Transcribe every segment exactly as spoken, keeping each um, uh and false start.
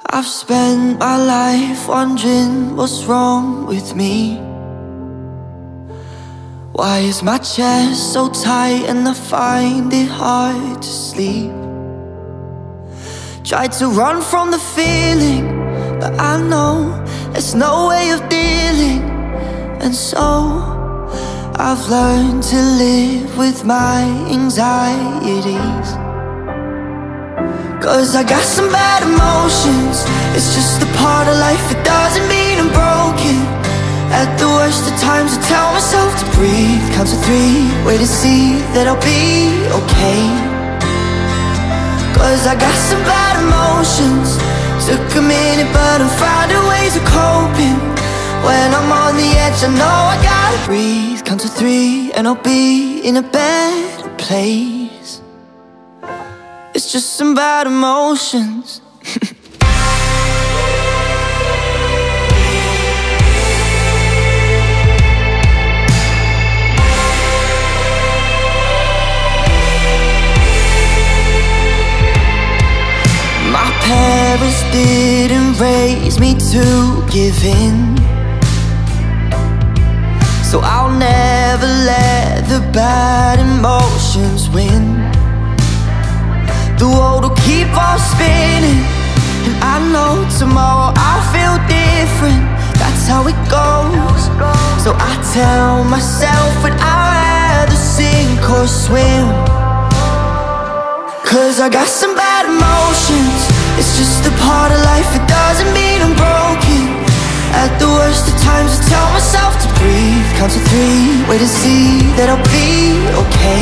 I've spent my life wondering what's wrong with me. Why is my chest so tight and I find it hard to sleep? Tried to run from the feeling, but I know there's no way of dealing. And so I've learned to live with my anxieties. Cause I got some bad emotions, it's just a part of life, it doesn't mean I'm broken. At the worst of times I tell myself to breathe, count to three, wait to see that I'll be okay. Cause I got some bad emotions, took a minute but I'm finding ways of coping. When I'm on the edge I know I gotta breathe, count to three and I'll be in a better place. It's just some bad emotions. My parents didn't raise me to give in, so I'll never let the bad emotions win. The world will keep on spinning, and I know tomorrow I'll feel different. That's how it goes. So I tell myself that I'd rather sink or swim. Cause I got some bad emotions, it's just a part of life, it doesn't mean I'm broken. At the worst of times I tell myself to breathe, count to three, wait and see that I'll be okay.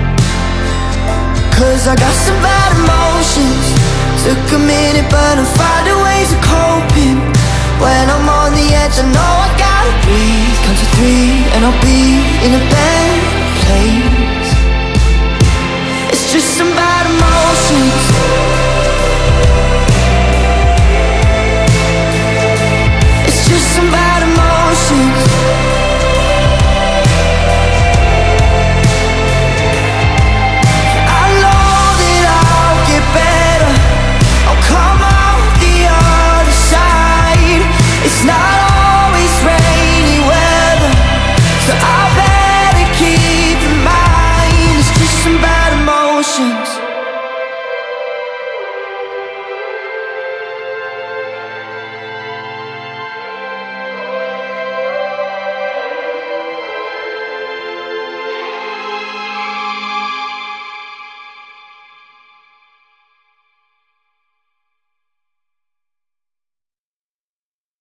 Cause I got some bad emotions, took a minute but I'm finding ways of coping. When I'm on the edge I know I gotta breathe, count to three and I'll be in a better place. It's just some bad emotions.